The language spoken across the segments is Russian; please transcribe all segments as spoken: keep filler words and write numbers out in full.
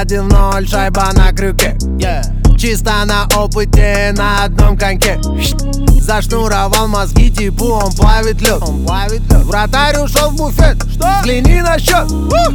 один ноль, шайба на крюке, yeah. Чисто на опыте, на одном коньке. Зашнуровал мозги типу, он плавит лед. Вратарь ушел в буфет, что? Взгляни на счет.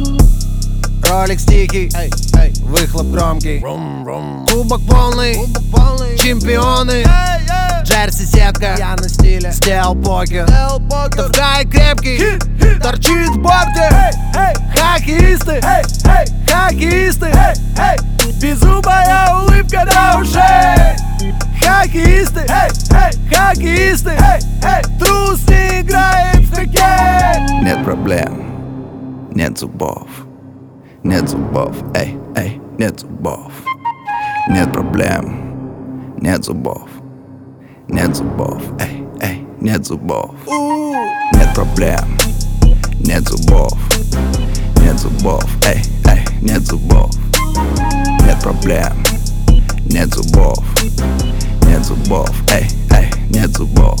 Ролик тихий, эй, эй. Выхлоп громкий, рум, рум. Кубок полный, Кубок полный. Чемпионы, эй, эй. Джерси сетка, я на стиле. Сделал покер, Тавгай крепкий, хит, хит. Торчит в борте, эй, эй. Хоккеисты, эй, эй. Хоккеисты, эй, эй. Беззубая улыбка до ушей. Хоккеисты, эй, эй. Хоккеисты, эй, эй. Трус не играет в хоккей. Нет проблем, нет зубов. Нет зубов, эй, эй, нет зубов. Нет проблем, нет зубов. Нет зубов, эй, эй, нет зубов. Нет проблем, нет зубов. Нет зубов, эй, эй, нет зубов. Нет проблем, нет зубов. Нет зубов, эй, эй, нет зубов.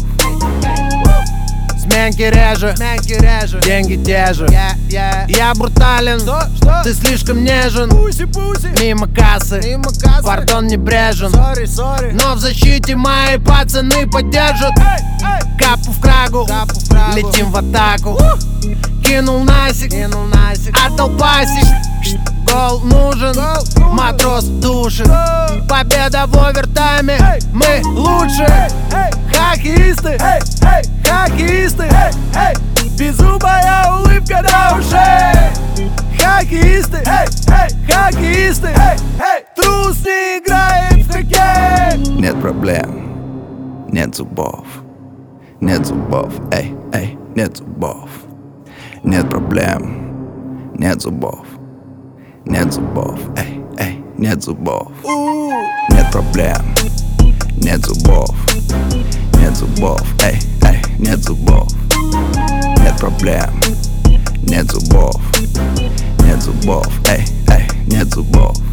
Сменки реже, Сменки реже. Деньги те же, yeah, yeah. Я брутален, что? Что? Ты слишком нежен. Пуси, пуси. Мимо кассы, Мимо кассы. Пардон, небрежен, sorry, sorry. Но в защите мои пацаны поддержат, эй, эй. Капу в крагу, Капу в крагу. Летим в атаку, uh. Кинул насик, Кинул насик. Отдал пасик. Гол нужен, Гол. Матрос душит, uh. Победа в овертайме, эй. Мы лучше, эй, эй. Хоккеисты, эй, эй. Хоккеисты, эй, эй. Беззубая улыбка до ушей. Хоккеисты, эй, эй. Хоккеисты, эй, эй. Трус не играет в хоккей. Нет проблем, нет зубов. Нет зубов, эй, эй, нет зубов. Нет проблем, нет зубов. Нет зубов, эй, эй, нет зубов. Нет проблем, нет зубов. Нет зубов, эй, эй, нет зубов. Нет проблем, нет зубов. Нет зубов, эй, эй, нет зубов.